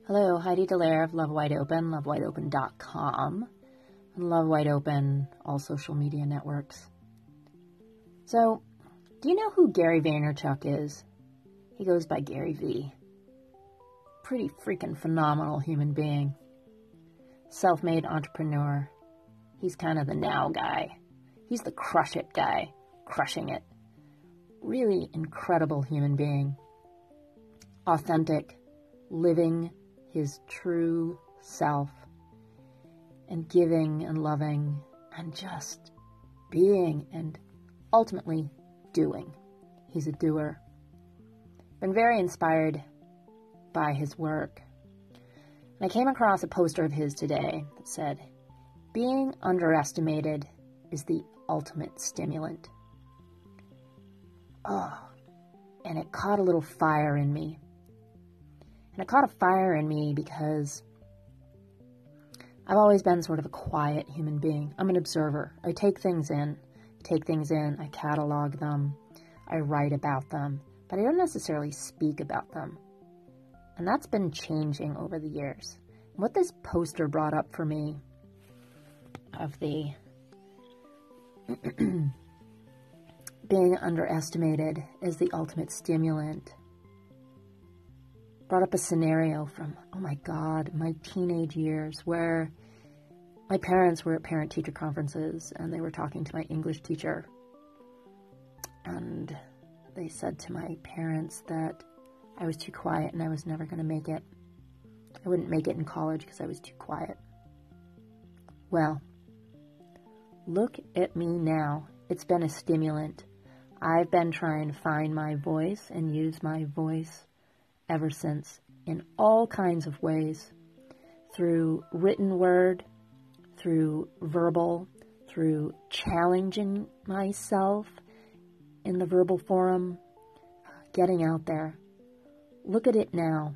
Hello, Heidi Dallaire of Love Wide Open, lovewideopen.com, and Love Wide Open, all social media networks. So, do you know who Gary Vaynerchuk is? He goes by Gary V. Pretty freaking phenomenal human being. Self-made entrepreneur. He's kind of the now guy. He's the crush it guy, crushing it. Really incredible human being. Authentic, living his true self, and giving and loving and just being and ultimately doing. He's a doer. Been very inspired by his work. And I came across a poster of his today that said, "Being underestimated is the ultimate stimulant." Oh, and it caught a little fire in me. And it caught a fire in me because I've always been sort of a quiet human being. I'm an observer. I take things in, I catalog them, I write about them, but I don't necessarily speak about them. And that's been changing over the years. And what this poster brought up for me of the being underestimated as the ultimate stimulant brought up a scenario from, oh my God, my teenage years where my parents were at parent-teacher conferences and they were talking to my English teacher. And they said to my parents that I was too quiet and I was never going to make it. I wouldn't make it in college because I was too quiet. Well, look at me now. It's been a stimulant. I've been trying to find my voice and use my voice ever since, in all kinds of ways, through written word, through verbal, through challenging myself in the verbal forum, getting out there. Look at it now.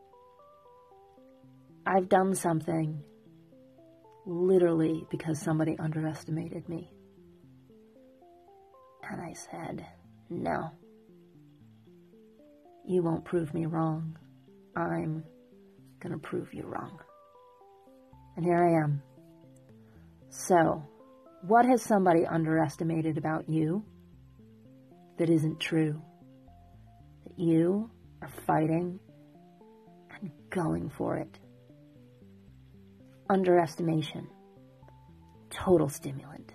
I've done something literally because somebody underestimated me. And I said, no. You won't prove me wrong. I'm going to prove you wrong. And here I am. So, what has somebody underestimated about you that isn't true? That you are fighting and going for it. Underestimation. Total stimulant.